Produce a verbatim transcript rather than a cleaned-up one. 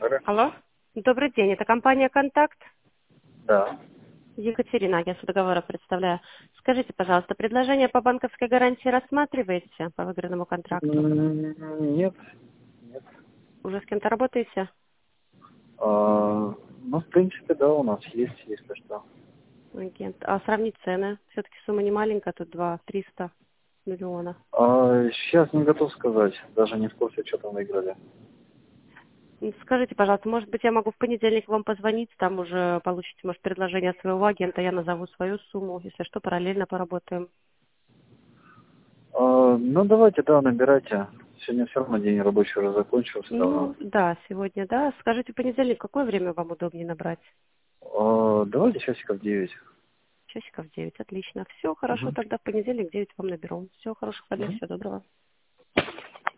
Алло. Алло. Добрый день. Это компания «Контакт». Да. Екатерина, агентство договора представляю. Скажите, пожалуйста, предложение по банковской гарантии рассматриваете по выигранному контракту? М, Нет, нет. Уже с кем-то работаете? А, ну, в принципе, да, у нас есть, если что. Агент. А сравнить цены? Все-таки сумма не маленькая, тут два триста миллиона. А, сейчас не готов сказать, даже не в курсе, что там выиграли. Ну, скажите, пожалуйста, может быть, я могу в понедельник вам позвонить, там уже получите, может, предложение от своего агента, я назову свою сумму, если что, параллельно поработаем. А, ну, давайте, да, набирайте. Сегодня все равно день рабочий уже закончился давно. Ну, да, сегодня, да. Скажите, в понедельник, какое время вам удобнее набрать? А, давайте часиков девять. Часиков девять, отлично. Все, хорошо, Угу. тогда в понедельник в девять вам наберу. Все, хороших выходных, Угу. всего доброго.